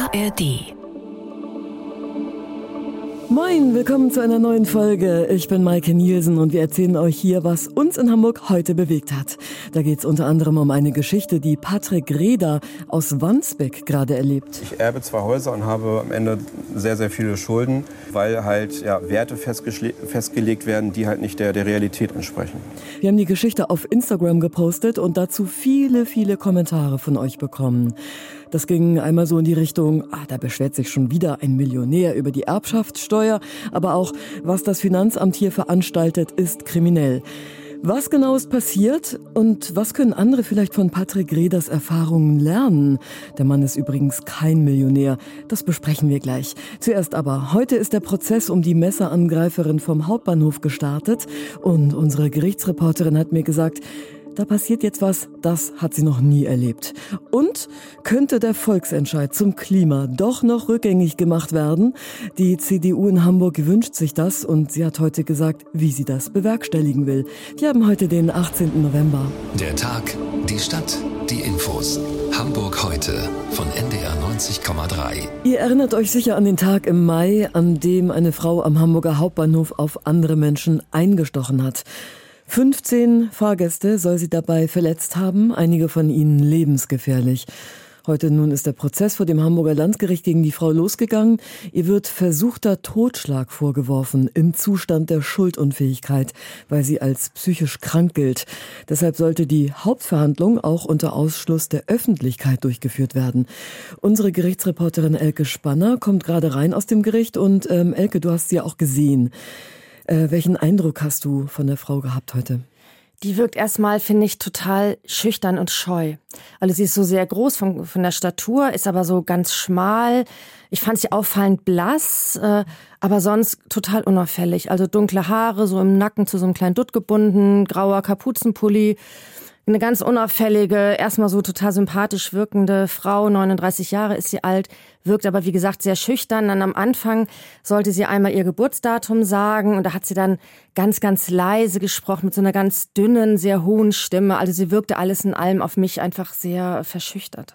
ARD. Moin, willkommen zu einer neuen Folge. Ich bin Maike Nielsen und wir erzählen euch hier, was uns in Hamburg heute bewegt hat. Da geht es unter anderem um eine Geschichte, die Patrick Rehder aus Wandsbek gerade erlebt. Ich erbe 2 Häuser und habe am Ende sehr, sehr viele Schulden, weil halt Werte festgelegt werden, die halt nicht der Realität entsprechen. Wir haben die Geschichte auf Instagram gepostet und dazu viele, viele Kommentare von euch bekommen. Das ging einmal so in die Richtung, da beschwert sich schon wieder ein Millionär über die Erbschaftssteuer, aber auch, was das Finanzamt hier veranstaltet, ist kriminell. Was genau ist passiert und was können andere vielleicht von Patrick Rehders Erfahrungen lernen? Der Mann ist übrigens kein Millionär, das besprechen wir gleich. Zuerst aber, heute ist der Prozess um die Messerangreiferin vom Hauptbahnhof gestartet und unsere Gerichtsreporterin hat mir gesagt, da passiert jetzt was, das hat sie noch nie erlebt. Und könnte der Volksentscheid zum Klima doch noch rückgängig gemacht werden? Die CDU in Hamburg wünscht sich das und sie hat heute gesagt, wie sie das bewerkstelligen will. Wir haben heute den 18. November. Der Tag, die Stadt, die Infos. Hamburg heute von NDR 90,3. Ihr erinnert euch sicher an den Tag im Mai, an dem eine Frau am Hamburger Hauptbahnhof auf andere Menschen eingestochen hat. 15 Fahrgäste soll sie dabei verletzt haben, einige von ihnen lebensgefährlich. Heute nun ist der Prozess vor dem Hamburger Landgericht gegen die Frau losgegangen. Ihr wird versuchter Totschlag vorgeworfen im Zustand der Schuldunfähigkeit, weil sie als psychisch krank gilt. Deshalb sollte die Hauptverhandlung auch unter Ausschluss der Öffentlichkeit durchgeführt werden. Unsere Gerichtsreporterin Elke Spanner kommt gerade rein aus dem Gericht und Elke, du hast sie ja auch gesehen. Welchen Eindruck hast du von der Frau gehabt heute? Die wirkt erstmal, finde ich, total schüchtern und scheu. Also sie ist so sehr groß von der Statur, ist aber so ganz schmal. Ich fand sie auffallend blass, aber sonst total unauffällig. Also dunkle Haare, so im Nacken zu so einem kleinen Dutt gebunden, grauer Kapuzenpulli. Eine ganz unauffällige, erstmal so total sympathisch wirkende Frau, 39 Jahre ist sie alt, wirkt aber wie gesagt sehr schüchtern. Dann am Anfang sollte sie einmal ihr Geburtsdatum sagen und da hat sie dann ganz, ganz leise gesprochen mit so einer ganz dünnen, sehr hohen Stimme. Also sie wirkte alles in allem auf mich einfach sehr verschüchtert.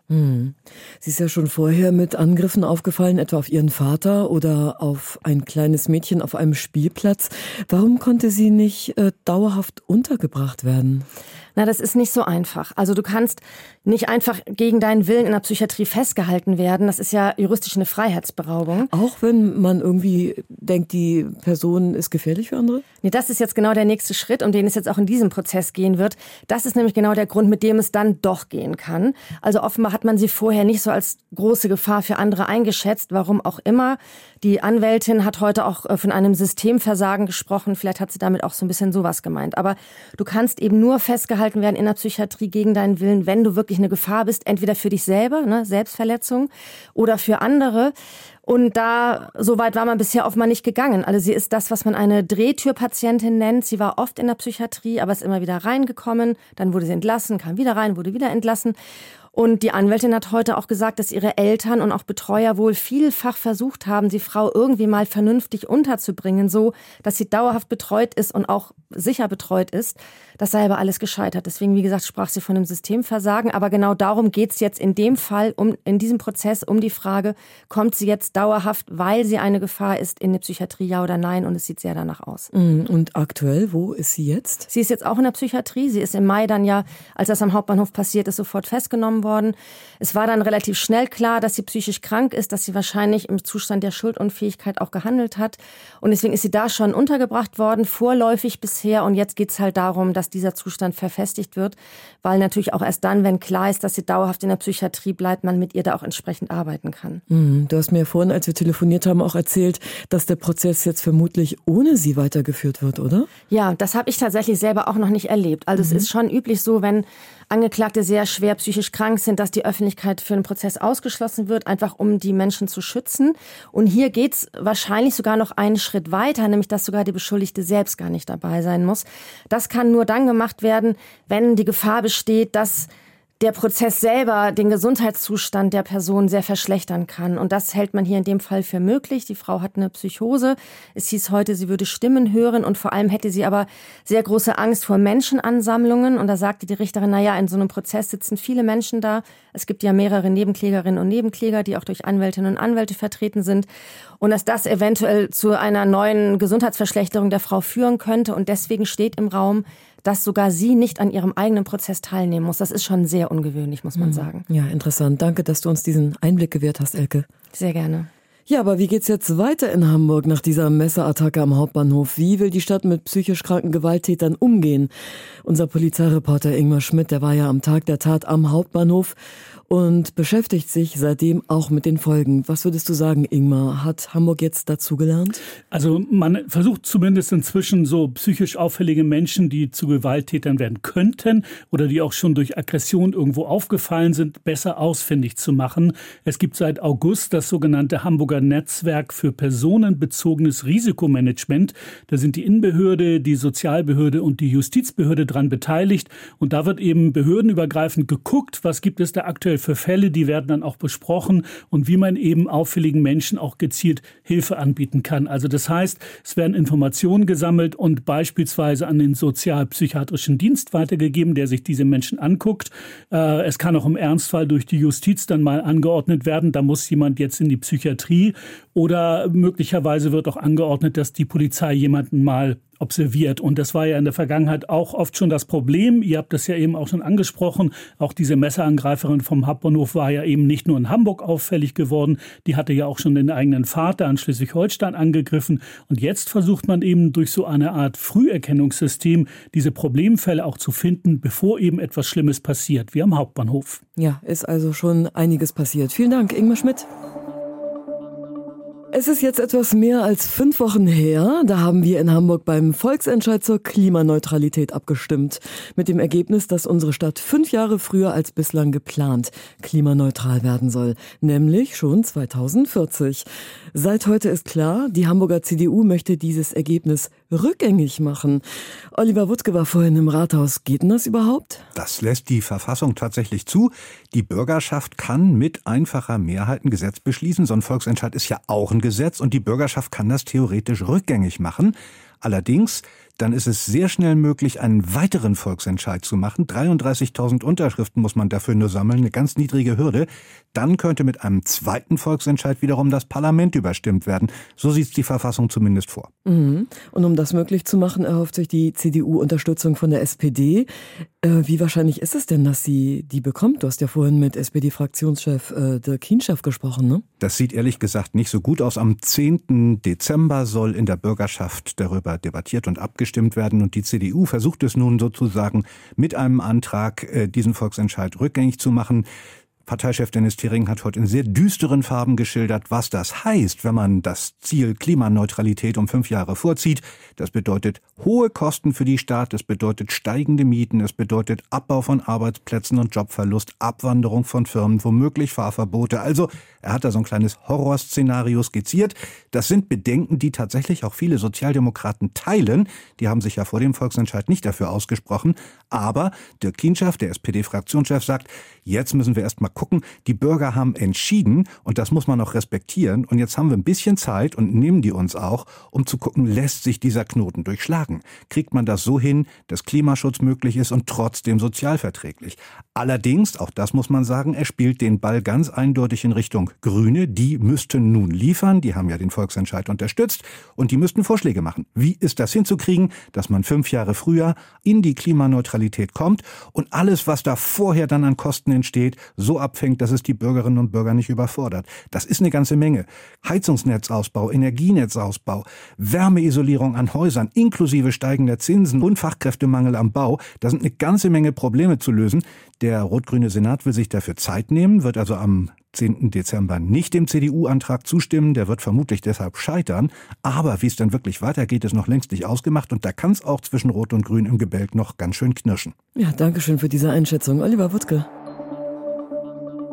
Sie ist ja schon vorher mit Angriffen aufgefallen, etwa auf ihren Vater oder auf ein kleines Mädchen auf einem Spielplatz. Warum konnte sie nicht dauerhaft untergebracht werden? Na, das ist nicht so einfach. Also du kannst nicht einfach gegen deinen Willen in der Psychiatrie festgehalten werden. Das ist ja juristisch eine Freiheitsberaubung. Auch wenn man irgendwie denkt, die Person ist gefährlich für andere? Nee, das ist jetzt genau der nächste Schritt, um den es jetzt auch in diesem Prozess gehen wird. Das ist nämlich genau der Grund, mit dem es dann doch gehen kann. Also offenbar hat man sie vorher nicht so als große Gefahr für andere eingeschätzt, warum auch immer. Die Anwältin hat heute auch von einem Systemversagen gesprochen. Vielleicht hat sie damit auch so ein bisschen sowas gemeint. Aber du kannst eben nur festgehalten werden in der Psychiatrie gegen deinen Willen, wenn du wirklich eine Gefahr bist, entweder für dich selber, ne, Selbstverletzung, oder für andere. Und so weit war man bisher offenbar nicht gegangen. Also sie ist das, was man eine Drehtürpatientin nennt. Sie war oft in der Psychiatrie, aber ist immer wieder reingekommen. Dann wurde sie entlassen, kam wieder rein, wurde wieder entlassen. Und die Anwältin hat heute auch gesagt, dass ihre Eltern und auch Betreuer wohl vielfach versucht haben, die Frau irgendwie mal vernünftig unterzubringen, so dass sie dauerhaft betreut ist und auch sicher betreut ist. Das sei aber alles gescheitert. Deswegen, wie gesagt, sprach sie von einem Systemversagen. Aber genau darum geht's jetzt in dem Fall, in diesem Prozess, um die Frage, kommt sie jetzt dauerhaft, weil sie eine Gefahr ist, in die Psychiatrie, ja oder nein? Und es sieht sehr danach aus. Und aktuell, wo ist sie jetzt? Sie ist jetzt auch in der Psychiatrie. Sie ist im Mai dann ja, als das am Hauptbahnhof passiert ist, sofort festgenommen worden. Es war dann relativ schnell klar, dass sie psychisch krank ist, dass sie wahrscheinlich im Zustand der Schuldunfähigkeit auch gehandelt hat. Und deswegen ist sie da schon untergebracht worden, vorläufig bisher. Und jetzt geht's halt darum, dass dieser Zustand verfestigt wird, weil natürlich auch erst dann, wenn klar ist, dass sie dauerhaft in der Psychiatrie bleibt, man mit ihr da auch entsprechend arbeiten kann. Du hast mir vorhin, als wir telefoniert haben, auch erzählt, dass der Prozess jetzt vermutlich ohne sie weitergeführt wird, oder? Ja, das habe ich tatsächlich selber auch noch nicht erlebt. Also es ist schon üblich so, wenn Angeklagte sehr schwer psychisch krank sind, dass die Öffentlichkeit für einen Prozess ausgeschlossen wird, einfach um die Menschen zu schützen. Und hier geht's wahrscheinlich sogar noch einen Schritt weiter, nämlich dass sogar die Beschuldigte selbst gar nicht dabei sein muss. Das kann nur dann gemacht werden, wenn die Gefahr besteht, dass der Prozess selber den Gesundheitszustand der Person sehr verschlechtern kann. Und das hält man hier in dem Fall für möglich. Die Frau hat eine Psychose. Es hieß heute, sie würde Stimmen hören und vor allem hätte sie aber sehr große Angst vor Menschenansammlungen. Und da sagte die Richterin, in so einem Prozess sitzen viele Menschen da. Es gibt ja mehrere Nebenklägerinnen und Nebenkläger, die auch durch Anwältinnen und Anwälte vertreten sind. Und dass das eventuell zu einer neuen Gesundheitsverschlechterung der Frau führen könnte. Und deswegen steht im Raum, dass sogar sie nicht an ihrem eigenen Prozess teilnehmen muss. Das ist schon sehr ungewöhnlich, muss man sagen. Ja, interessant. Danke, dass du uns diesen Einblick gewährt hast, Elke. Sehr gerne. Ja, aber wie geht's jetzt weiter in Hamburg nach dieser Messerattacke am Hauptbahnhof? Wie will die Stadt mit psychisch kranken Gewalttätern umgehen? Unser Polizeireporter Ingmar Schmidt, der war ja am Tag der Tat am Hauptbahnhof und beschäftigt sich seitdem auch mit den Folgen. Was würdest du sagen, Ingmar? Hat Hamburg jetzt dazugelernt? Also man versucht zumindest inzwischen so psychisch auffällige Menschen, die zu Gewalttätern werden könnten oder die auch schon durch Aggression irgendwo aufgefallen sind, besser ausfindig zu machen. Es gibt seit August das sogenannte Hamburger Netzwerk für personenbezogenes Risikomanagement. Da sind die Innenbehörde, die Sozialbehörde und die Justizbehörde dran beteiligt. Und da wird eben behördenübergreifend geguckt, was gibt es da aktuell für Fälle, die werden dann auch besprochen und wie man eben auffälligen Menschen auch gezielt Hilfe anbieten kann. Also das heißt, es werden Informationen gesammelt und beispielsweise an den sozialpsychiatrischen Dienst weitergegeben, der sich diese Menschen anguckt. Es kann auch im Ernstfall durch die Justiz dann mal angeordnet werden, da muss jemand jetzt in die Psychiatrie oder möglicherweise wird auch angeordnet, dass die Polizei jemanden mal observiert. Und das war ja in der Vergangenheit auch oft schon das Problem. Ihr habt das ja eben auch schon angesprochen. Auch diese Messerangreiferin vom Hauptbahnhof war ja eben nicht nur in Hamburg auffällig geworden. Die hatte ja auch schon den eigenen Vater in Schleswig-Holstein angegriffen. Und jetzt versucht man eben durch so eine Art Früherkennungssystem diese Problemfälle auch zu finden, bevor eben etwas Schlimmes passiert, wie am Hauptbahnhof. Ja, ist also schon einiges passiert. Vielen Dank, Ingmar Schmidt. Es ist jetzt etwas mehr als 5 Wochen her. Da haben wir in Hamburg beim Volksentscheid zur Klimaneutralität abgestimmt. Mit dem Ergebnis, dass unsere Stadt 5 Jahre früher als bislang geplant klimaneutral werden soll. Nämlich schon 2040. Seit heute ist klar, die Hamburger CDU möchte dieses Ergebnis rückgängig machen. Oliver Wuttke war vorhin im Rathaus. Geht denn das überhaupt? Das lässt die Verfassung tatsächlich zu. Die Bürgerschaft kann mit einfacher Mehrheit ein Gesetz beschließen. So ein Volksentscheid ist ja auch ein Gesetz und die Bürgerschaft kann das theoretisch rückgängig machen. Allerdings, dann ist es sehr schnell möglich, einen weiteren Volksentscheid zu machen. 33.000 Unterschriften muss man dafür nur sammeln, eine ganz niedrige Hürde. Dann könnte mit einem zweiten Volksentscheid wiederum das Parlament überstimmt werden. So sieht die Verfassung zumindest vor. Und um das möglich zu machen, erhofft sich die CDU Unterstützung von der SPD. Wie wahrscheinlich ist es denn, dass sie die bekommt? Du hast ja vorhin mit SPD-Fraktionschef Dirk Hinschaff gesprochen, ne? Das sieht ehrlich gesagt nicht so gut aus. Am 10. Dezember soll in der Bürgerschaft darüber debattiert und abgestimmt werden. Und die CDU versucht es nun sozusagen mit einem Antrag, diesen Volksentscheid rückgängig zu machen. Parteichef Dennis Thering hat heute in sehr düsteren Farben geschildert, was das heißt, wenn man das Ziel Klimaneutralität um 5 Jahre vorzieht. Das bedeutet hohe Kosten für die Stadt, es bedeutet steigende Mieten, es bedeutet Abbau von Arbeitsplätzen und Jobverlust, Abwanderung von Firmen, womöglich Fahrverbote. Also er hat da so ein kleines Horrorszenario skizziert. Das sind Bedenken, die tatsächlich auch viele Sozialdemokraten teilen. Die haben sich ja vor dem Volksentscheid nicht dafür ausgesprochen. Aber Dirk Hinschaff, der SPD-Fraktionschef, sagt, jetzt müssen wir erst mal gucken, die Bürger haben entschieden und das muss man auch respektieren. Und jetzt haben wir ein bisschen Zeit und nehmen die uns auch, um zu gucken, lässt sich dieser Knoten durchschlagen? Kriegt man das so hin, dass Klimaschutz möglich ist und trotzdem sozialverträglich? Allerdings, auch das muss man sagen, er spielt den Ball ganz eindeutig in Richtung Grüne. Die müssten nun liefern, die haben ja den Volksentscheid unterstützt und die müssten Vorschläge machen. Wie ist das hinzukriegen, dass man 5 Jahre früher in die Klimaneutralität kommt und alles, was da vorher dann an Kosten entsteht, so abfängt, dass es die Bürgerinnen und Bürger nicht überfordert. Das ist eine ganze Menge. Heizungsnetzausbau, Energienetzausbau, Wärmeisolierung an Häusern, inklusive steigender Zinsen und Fachkräftemangel am Bau. Da sind eine ganze Menge Probleme zu lösen. Der rot-grüne Senat will sich dafür Zeit nehmen, wird also am 10. Dezember nicht dem CDU-Antrag zustimmen. Der wird vermutlich deshalb scheitern. Aber wie es dann wirklich weitergeht, ist noch längst nicht ausgemacht. Und da kann es auch zwischen Rot und Grün im Gebälk noch ganz schön knirschen. Ja, danke schön für diese Einschätzung. Oliver Wuttke.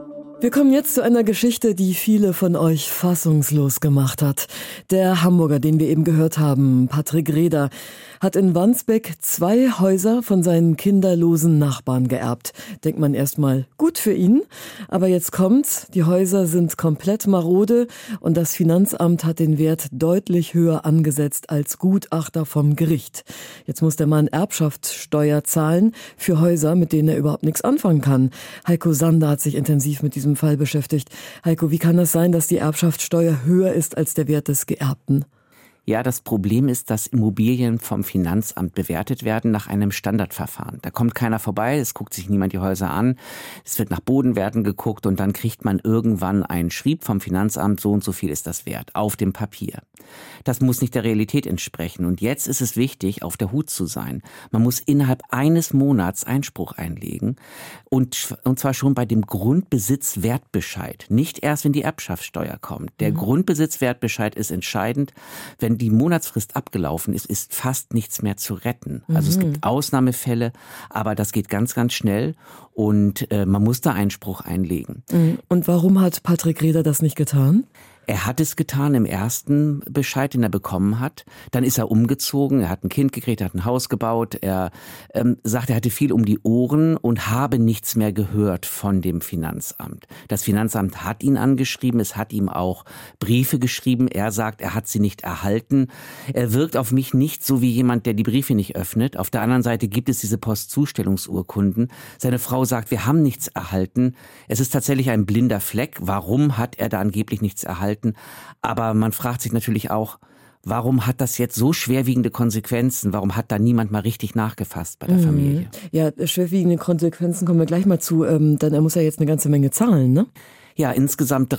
Wir kommen jetzt zu einer Geschichte, die viele von euch fassungslos gemacht hat. Der Hamburger, den wir eben gehört haben, Patrick Reder, hat in Wandsbek 2 Häuser von seinen kinderlosen Nachbarn geerbt. Denkt man erstmal, gut für ihn. Aber jetzt kommt's, die Häuser sind komplett marode und das Finanzamt hat den Wert deutlich höher angesetzt als Gutachter vom Gericht. Jetzt muss der Mann Erbschaftssteuer zahlen für Häuser, mit denen er überhaupt nichts anfangen kann. Heiko Sander hat sich intensiv mit diesem Fall beschäftigt. Heiko, wie kann das sein, dass die Erbschaftssteuer höher ist als der Wert des Geerbten? Ja, das Problem ist, dass Immobilien vom Finanzamt bewertet werden nach einem Standardverfahren. Da kommt keiner vorbei, es guckt sich niemand die Häuser an, es wird nach Bodenwerten geguckt und dann kriegt man irgendwann einen Schrieb vom Finanzamt, so und so viel ist das wert, auf dem Papier. Das muss nicht der Realität entsprechen und jetzt ist es wichtig, auf der Hut zu sein. Man muss innerhalb eines Monats Einspruch einlegen und zwar schon bei dem Grundbesitzwertbescheid, nicht erst, wenn die Erbschaftssteuer kommt. Der Grundbesitzwertbescheid ist entscheidend. Wenn die Monatsfrist abgelaufen ist, ist fast nichts mehr zu retten. Also es gibt Ausnahmefälle, aber das geht ganz, ganz schnell und man muss da Einspruch einlegen. Und warum hat Patrick Reder das nicht getan? Er hat es getan im ersten Bescheid, den er bekommen hat. Dann ist er umgezogen, er hat ein Kind gekriegt, er hat ein Haus gebaut. Er sagt, er hatte viel um die Ohren und habe nichts mehr gehört von dem Finanzamt. Das Finanzamt hat ihn angeschrieben, es hat ihm auch Briefe geschrieben. Er sagt, er hat sie nicht erhalten. Er wirkt auf mich nicht so wie jemand, der die Briefe nicht öffnet. Auf der anderen Seite gibt es diese Postzustellungsurkunden. Seine Frau sagt, wir haben nichts erhalten. Es ist tatsächlich ein blinder Fleck. Warum hat er da angeblich nichts erhalten? Aber man fragt sich natürlich auch, warum hat das jetzt so schwerwiegende Konsequenzen? Warum hat da niemand mal richtig nachgefasst bei der Familie? Ja, schwerwiegende Konsequenzen kommen wir gleich mal zu. Denn er muss ja jetzt eine ganze Menge zahlen, ne? Ja, insgesamt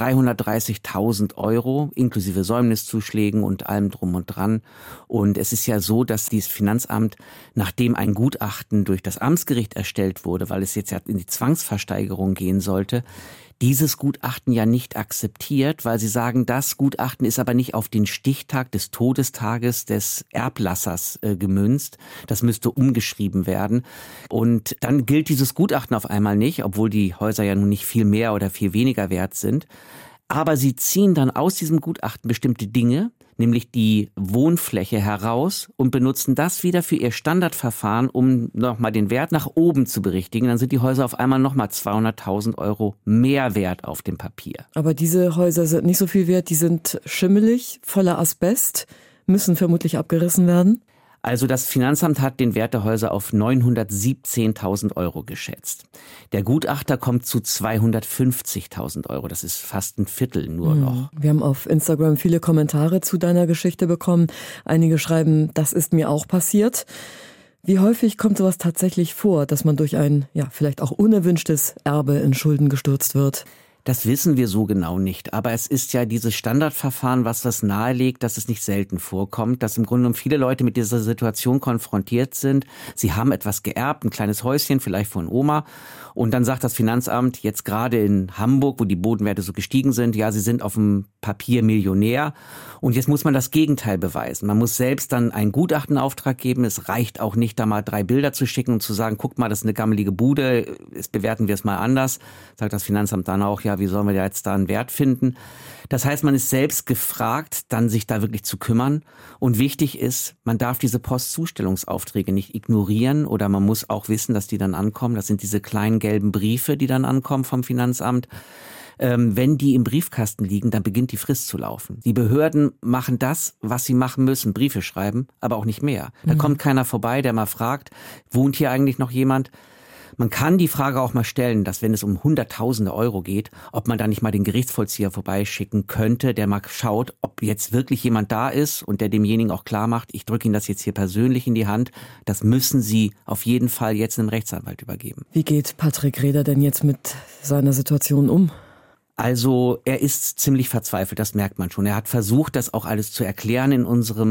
330.000 Euro, inklusive Säumniszuschlägen und allem drum und dran. Und es ist ja so, dass dieses Finanzamt, nachdem ein Gutachten durch das Amtsgericht erstellt wurde, weil es jetzt ja in die Zwangsversteigerung gehen sollte, dieses Gutachten ja nicht akzeptiert, weil sie sagen, das Gutachten ist aber nicht auf den Stichtag des Todestages des Erblassers gemünzt. Das müsste umgeschrieben werden. Und dann gilt dieses Gutachten auf einmal nicht, obwohl die Häuser ja nun nicht viel mehr oder viel weniger wert sind. Aber sie ziehen dann aus diesem Gutachten bestimmte Dinge, nämlich die Wohnfläche heraus und benutzen das wieder für ihr Standardverfahren, um nochmal den Wert nach oben zu berichtigen. Dann sind die Häuser auf einmal nochmal 200.000 Euro mehr wert auf dem Papier. Aber diese Häuser sind nicht so viel wert, die sind schimmelig, voller Asbest, müssen vermutlich abgerissen werden. Also das Finanzamt hat den Wert der Häuser auf 917.000 Euro geschätzt. Der Gutachter kommt zu 250.000 Euro. Das ist fast ein Viertel nur noch. Wir haben auf Instagram viele Kommentare zu deiner Geschichte bekommen. Einige schreiben, das ist mir auch passiert. Wie häufig kommt sowas tatsächlich vor, dass man durch ein, ja, vielleicht auch unerwünschtes Erbe in Schulden gestürzt wird? Das wissen wir so genau nicht. Aber es ist ja dieses Standardverfahren, was das nahelegt, dass es nicht selten vorkommt, dass im Grunde genommen viele Leute mit dieser Situation konfrontiert sind. Sie haben etwas geerbt, ein kleines Häuschen, vielleicht von Oma. Und dann sagt das Finanzamt, jetzt gerade in Hamburg, wo die Bodenwerte so gestiegen sind, ja, sie sind auf dem Papier Millionär. Und jetzt muss man das Gegenteil beweisen. Man muss selbst dann einen Gutachtenauftrag geben. Es reicht auch nicht, da mal 3 Bilder zu schicken und zu sagen, guck mal, das ist eine gammelige Bude, jetzt bewerten wir es mal anders. Sagt das Finanzamt dann auch, ja, wie sollen wir jetzt da einen Wert finden? Das heißt, man ist selbst gefragt, dann sich da wirklich zu kümmern. Und wichtig ist, man darf diese Postzustellungsaufträge nicht ignorieren oder man muss auch wissen, dass die dann ankommen. Das sind diese kleinen gelben Briefe, die dann ankommen vom Finanzamt. Wenn die im Briefkasten liegen, dann beginnt die Frist zu laufen. Die Behörden machen das, was sie machen müssen, Briefe schreiben, aber auch nicht mehr. Da kommt keiner vorbei, der mal fragt, wohnt hier eigentlich noch jemand? Man kann die Frage auch mal stellen, dass wenn es um Hunderttausende Euro geht, ob man da nicht mal den Gerichtsvollzieher vorbeischicken könnte, der mal schaut, ob jetzt wirklich jemand da ist und der demjenigen auch klar macht, ich drücke Ihnen das jetzt hier persönlich in die Hand. Das müssen Sie auf jeden Fall jetzt einem Rechtsanwalt übergeben. Wie geht Patrick Reder denn jetzt mit seiner Situation um? Also er ist ziemlich verzweifelt, das merkt man schon. Er hat versucht, das auch alles zu erklären in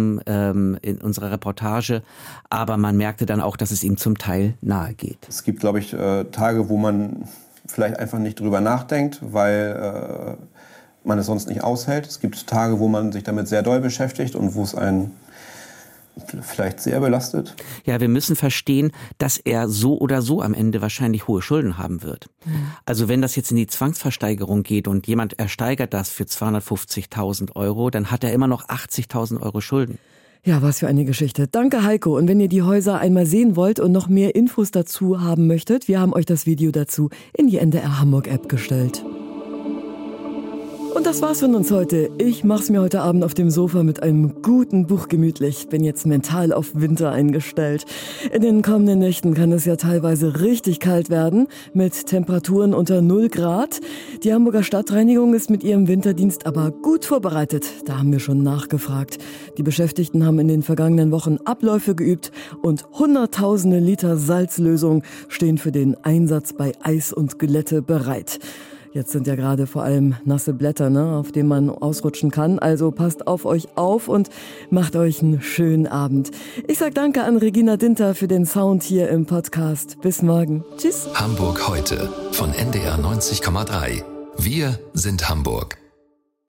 unserer Reportage, aber man merkte dann auch, dass es ihm zum Teil nahe geht. Es gibt, glaube ich, Tage, wo man vielleicht einfach nicht drüber nachdenkt, weil man es sonst nicht aushält. Es gibt Tage, wo man sich damit sehr doll beschäftigt und wo es einen vielleicht sehr belastet? Ja, wir müssen verstehen, dass er so oder so am Ende wahrscheinlich hohe Schulden haben wird. Also wenn das jetzt in die Zwangsversteigerung geht und jemand ersteigert das für 250.000 Euro, dann hat er immer noch 80.000 Euro Schulden. Ja, was für eine Geschichte. Danke, Heiko. Und wenn ihr die Häuser einmal sehen wollt und noch mehr Infos dazu haben möchtet, wir haben euch das Video dazu in die NDR Hamburg App gestellt. Und das war's von uns heute. Ich mach's mir heute Abend auf dem Sofa mit einem guten Buch gemütlich. Bin jetzt mental auf Winter eingestellt. In den kommenden Nächten kann es ja teilweise richtig kalt werden, mit Temperaturen unter 0 Grad. Die Hamburger Stadtreinigung ist mit ihrem Winterdienst aber gut vorbereitet. Da haben wir schon nachgefragt. Die Beschäftigten haben in den vergangenen Wochen Abläufe geübt und hunderttausende Liter Salzlösung stehen für den Einsatz bei Eis und Glätte bereit. Jetzt sind ja gerade vor allem nasse Blätter, auf denen man ausrutschen kann. Also passt auf euch auf und macht euch einen schönen Abend. Ich sag danke an Regina Dinter für den Sound hier im Podcast. Bis morgen. Tschüss. Hamburg heute von NDR 90,3. Wir sind Hamburg.